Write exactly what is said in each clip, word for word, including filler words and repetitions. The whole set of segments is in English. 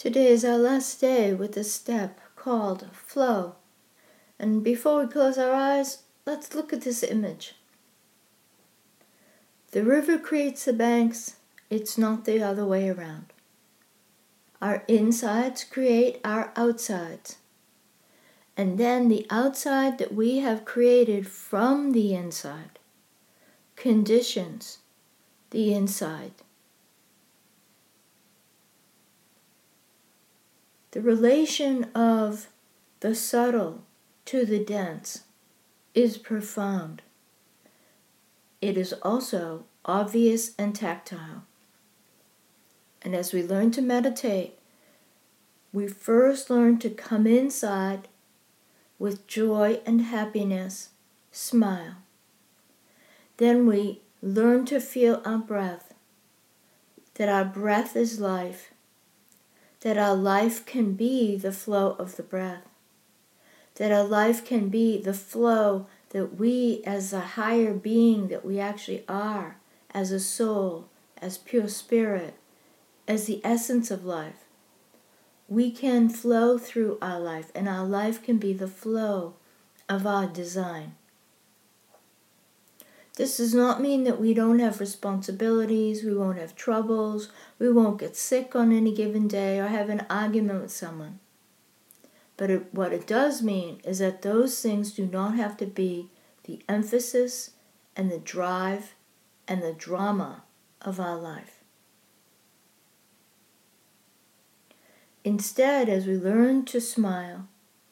Today is our last day with a step called flow. And before we close our eyes, let's look at this image. The river creates the banks, it's not the other way around. Our insides create our outsides. And then the outside that we have created from the inside conditions the inside. The relation of the subtle to the dense is profound. It is also obvious and tactile. And as we learn to meditate, we first learn to come inside with joy and happiness, smile. Then we learn to feel our breath, that our breath is life, that our life can be the flow of the breath, that our life can be the flow that we, as a higher being that we actually are, as a soul, as pure spirit, as the essence of life, we can flow through our life, and our life can be the flow of our design. This does not mean that we don't have responsibilities, we won't have troubles, we won't get sick on any given day or have an argument with someone. But it, what it does mean is that those things do not have to be the emphasis and the drive and the drama of our life. Instead, as we learn to smile,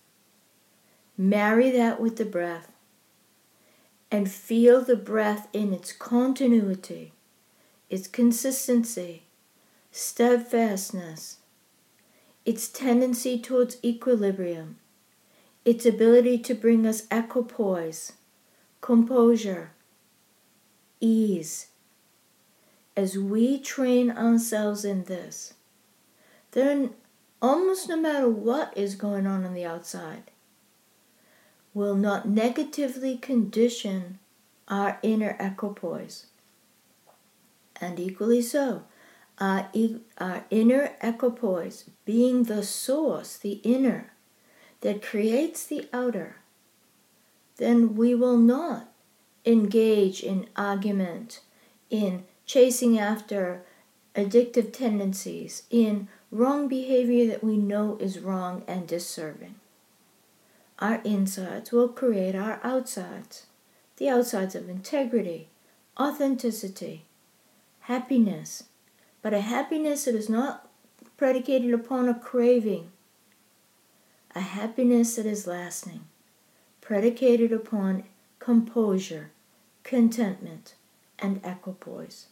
marry that with the breath, and feel the breath in its continuity, its consistency, steadfastness, its tendency towards equilibrium, its ability to bring us equipoise, composure, ease. As we train ourselves in this, then almost no matter what is going on on the outside, will not negatively condition our inner equipoise. And equally so, our, e- our inner equipoise being the source, the inner, that creates the outer, then we will not engage in argument, in chasing after addictive tendencies, in wrong behavior that we know is wrong and disserving. Our insides will create our outsides, the outsides of integrity, authenticity, happiness, but a happiness that is not predicated upon a craving, a happiness that is lasting, predicated upon composure, contentment, and equipoise.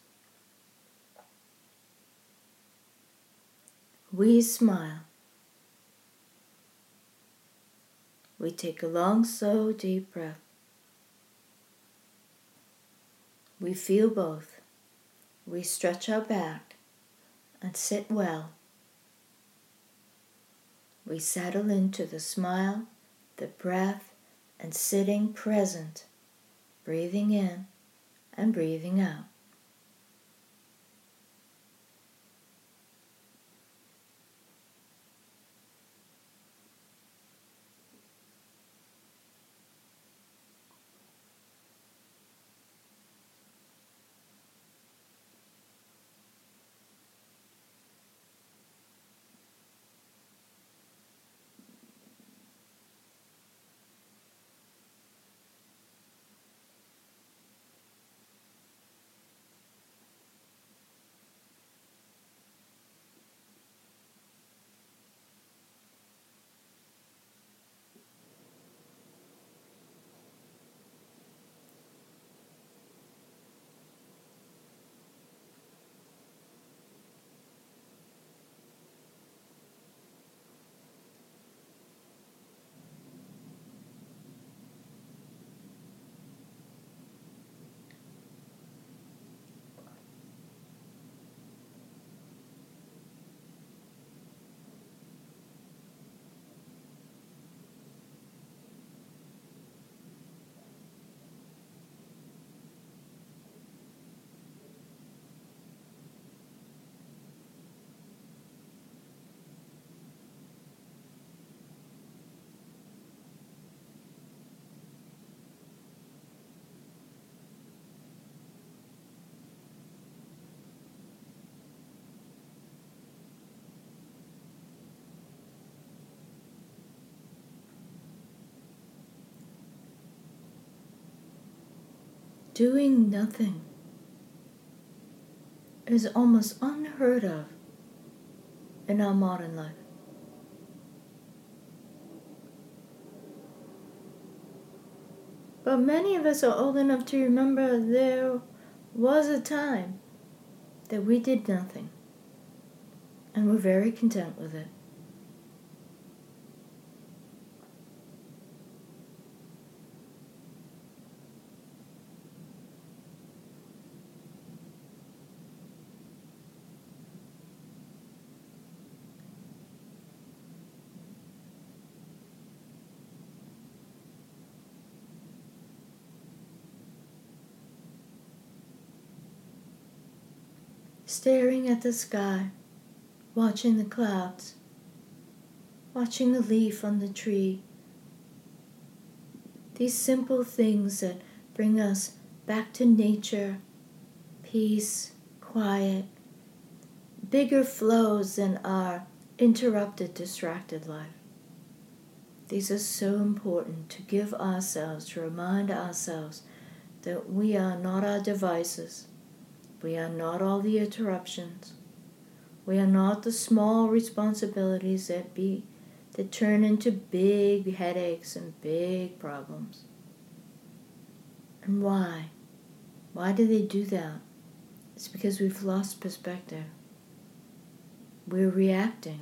We smile. We take a long, slow, deep breath. We feel both. We stretch our back and sit well. We settle into the smile, the breath, and sitting present, breathing in and breathing out. doing nothing is almost unheard of in our modern life. But many of us are old enough to remember there was a time that we did nothing, and we're very content with it. Staring at the sky, watching the clouds, watching the leaf on the tree. These simple things that bring us back to nature, peace, quiet, bigger flows than our interrupted, distracted life. These are so important to give ourselves, to remind ourselves that we are not our devices. We are not all the interruptions. We are not the small responsibilities that be that turn into big headaches and big problems. And why? Why do they do that? It's because we've lost perspective. We're reacting.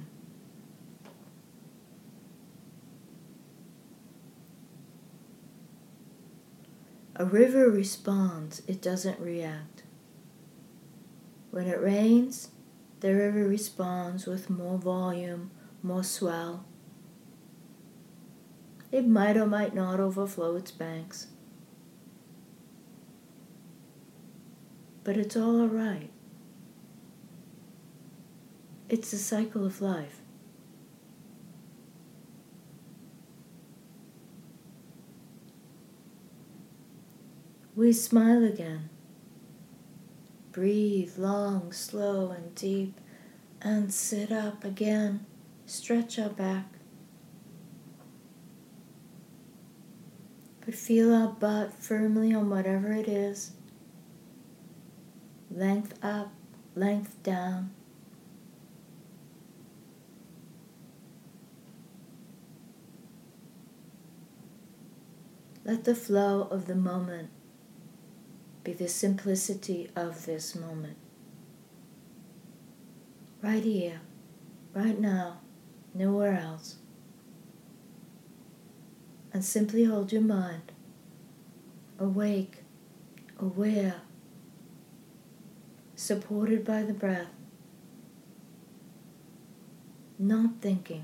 A river responds, it doesn't react. When it rains, the river responds with more volume, more swell. It might or might not overflow its banks. But it's all alright. It's the cycle of life. We smile again. Breathe long, slow, and deep, and sit up again. Stretch our back. But feel our butt firmly on whatever it is. Length up, length down. Let the flow of the moment be the simplicity of this moment. Right here, right now, nowhere else. And simply hold your mind awake, aware, supported by the breath, not thinking,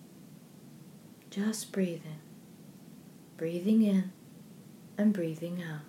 just breathing, breathing in and breathing out.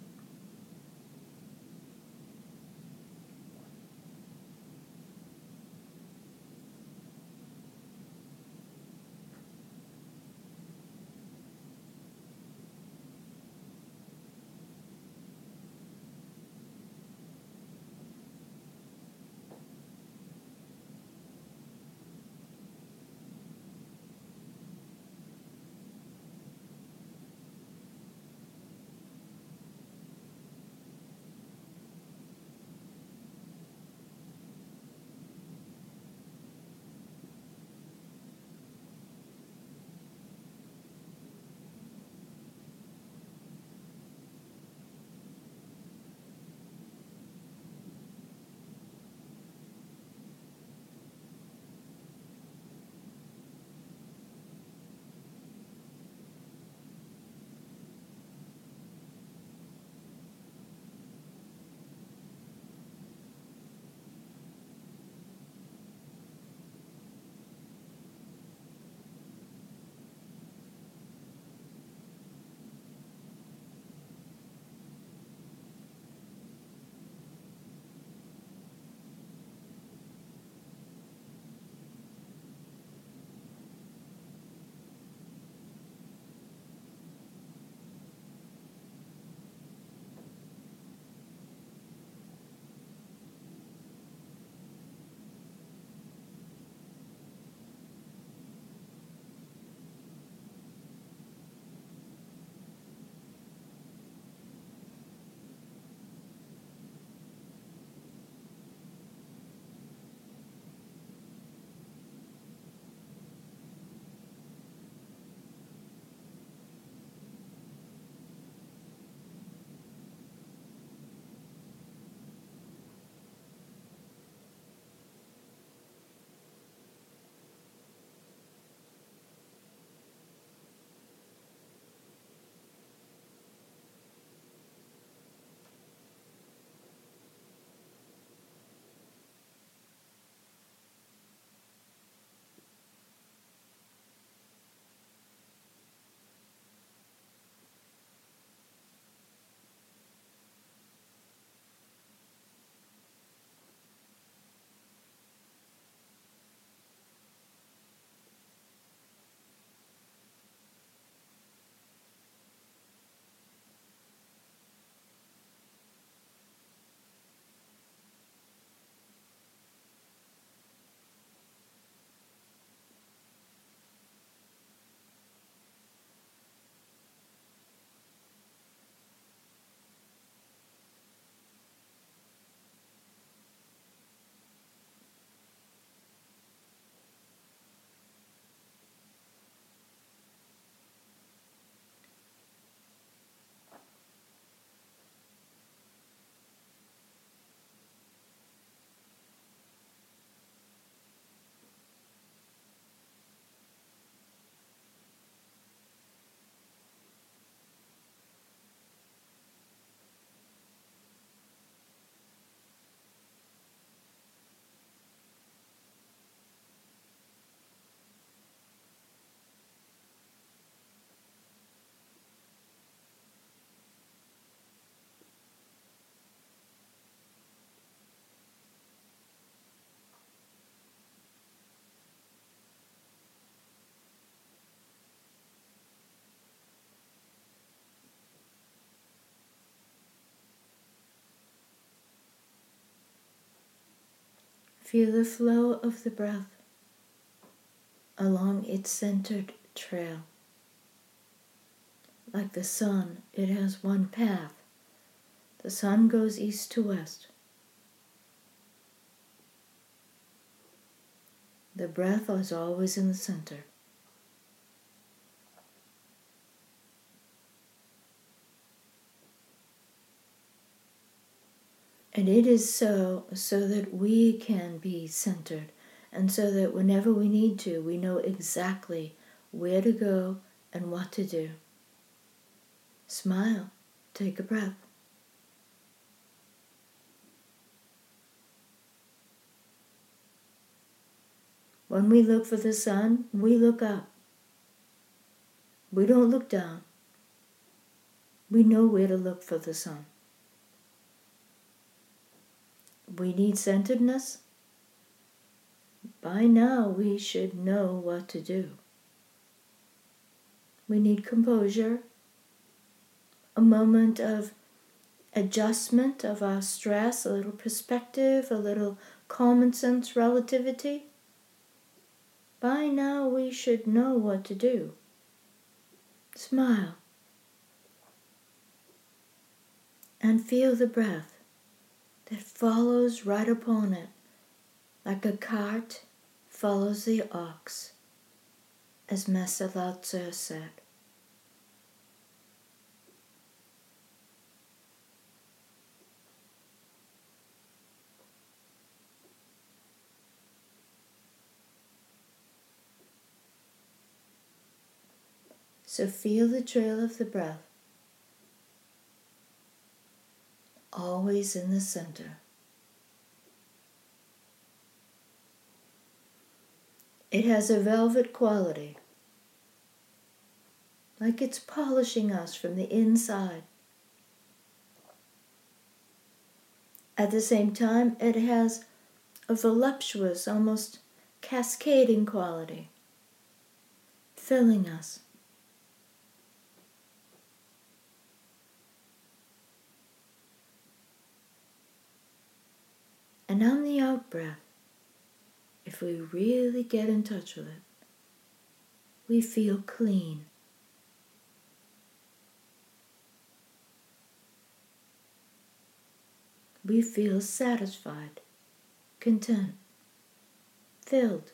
Feel the flow of the breath along its centered trail. Like the sun, it has one path. The sun goes east to west. The breath is always in the center. And it is so, so that we can be centered, and so that whenever we need to, we know exactly where to go and what to do. Smile, take a breath. When we look for the sun, we look up. We don't look down. We know where to look for the sun. We need centeredness. By now, we should know what to do. We need composure, a moment of adjustment of our stress, a little perspective, a little common sense relativity. By now, we should know what to do. Smile. And feel the breath that follows right upon it, like a cart follows the ox, as Master Lao Tzu said. So feel the trail of the breath, always in the center. It has a velvet quality, like it's polishing us from the inside. At the same time, it has a voluptuous, almost cascading quality, filling us. And on the out-breath, if we really get in touch with it, we feel clean. We feel satisfied, content, filled.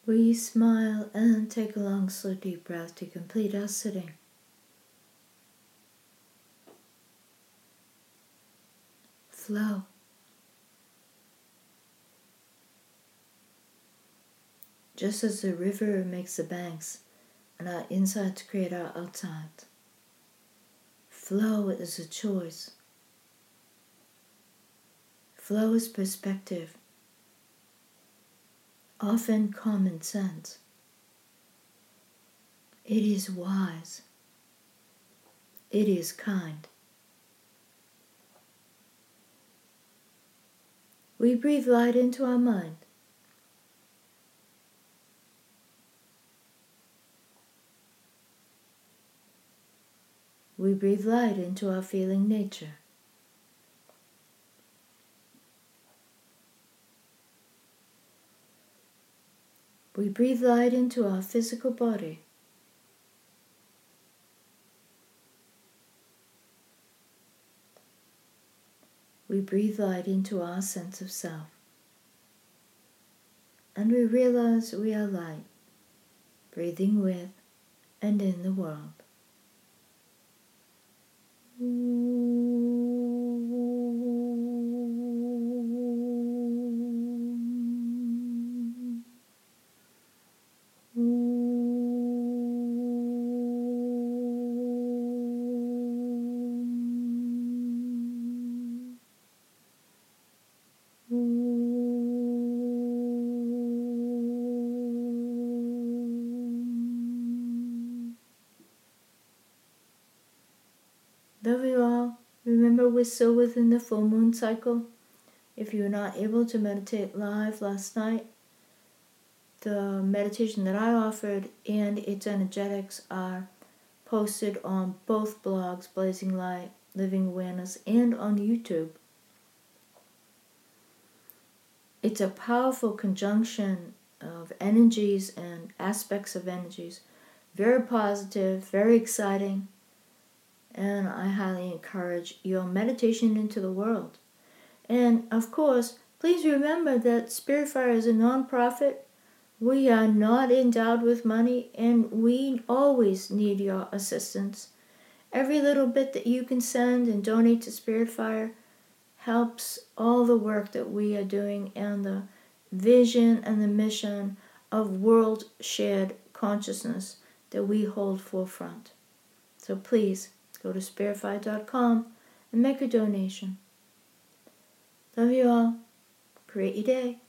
We smile and take a long, slow, deep breath to complete our sitting. Flow. Just as the river makes the banks and our insides create our outsides. Flow is a choice. Flow is perspective, often common sense. It is wise. It is kind. We breathe light into our mind. We breathe light into our feeling nature. We breathe light into our physical body. We breathe light into our sense of self. And we realize we are light, breathing with and in the world. Love you all. Remember, we're still within the full moon cycle. If you're not able to meditate live last night, the meditation that I offered and its energetics are posted on both blogs, Blazing Light, Living Awareness, and on YouTube. It's a powerful conjunction of energies and aspects of energies. Very positive, very exciting. And I highly encourage your meditation into the world. And of course, please remember that Spiritfire is a non-profit. We are not endowed with money, and we always need your assistance. Every little bit that you can send and donate to Spiritfire helps all the work that we are doing and the vision and the mission of world shared consciousness that we hold forefront. So please, go to spiritfire dot com and make a donation. Love you all. Create your day.